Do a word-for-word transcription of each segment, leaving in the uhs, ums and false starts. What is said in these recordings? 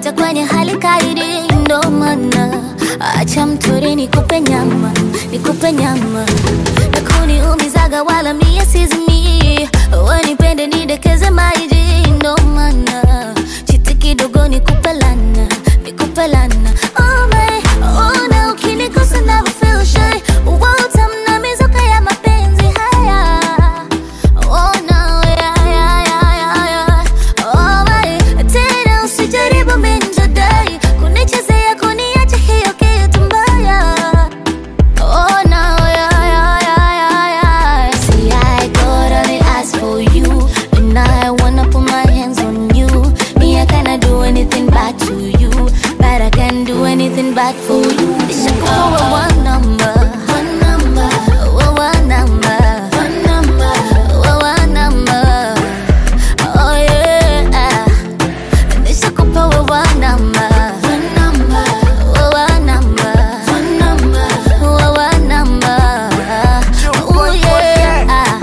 umenipata kwenye hali kaidi, ndo maana acha mtori nikupe nyama, nikupe nyama. Na kuniumizaga wala mie sizimi, wanipende nidekeze maiji, ndo maana chiti kidogo nikupe lana, nikupe lana. Oh my, oh na ukinikosa never feel shy, utamna mizuka ya mapenzi haya. Oh no, yeah, yeah, yeah, yeah, yeah. Oh my, tena usijaribu minjadai kunichezea kuniacha hiyo kitu mbaya. Oh no, yeah, yeah, yeah, yeah, yeah. See, I could only ask for you, and I wanna put my hands on you. Me, I cannot do anything bad to you, but I can do anything bad for you. This is uh, one number, one number, one number, one number, one number. Oh yeah, this is one number, one number, one number, one number, one number. Oh yeah.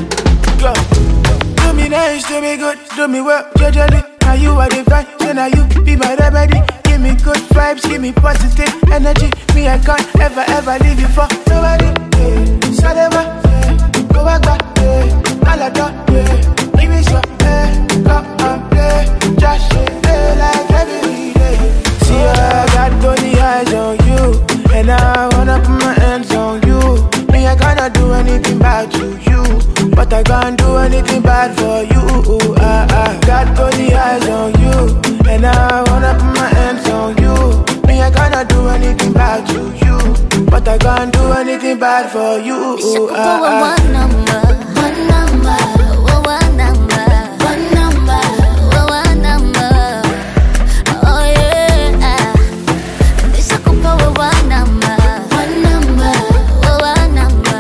Do me nice, do me good, do me well, judgely. Now you are the vibe, so now you be my remedy. Give me good vibes, give me positive energy. Me, I can't ever, ever leave you for nobody. Yeah. Salema, yeah. Go back, back, yeah. Alada, yeah. Give me some, yeah. Come and play, just yeah, like every day. See, I got only eyes on you, and I wanna put my hands on you. Me, I cannot do anything bad to you, but I can't do anything bad for you. I, I got only eyes on you, and I wanna put my hands on you. Me, I cannot do anything bad to you, but I can't do anything bad for you. It's I, I, one number, one number, one number, one number, one number. Oh yeah, this is one number, one number, one number, one number,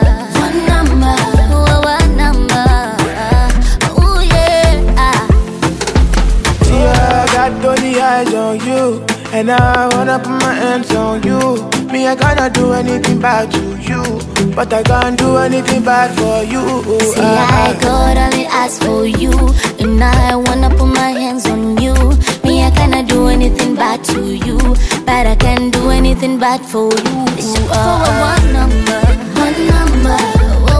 one number. Oh yeah. See, I got only eyes on you, and I wanna put my hands on you. Me, I cannot do anything bad to you, but I can't do anything bad for you. See, I could only ask for you, and I wanna put my hands on you. Me, I cannot do anything bad to you, but I can do anything bad for you. This is one number, one number,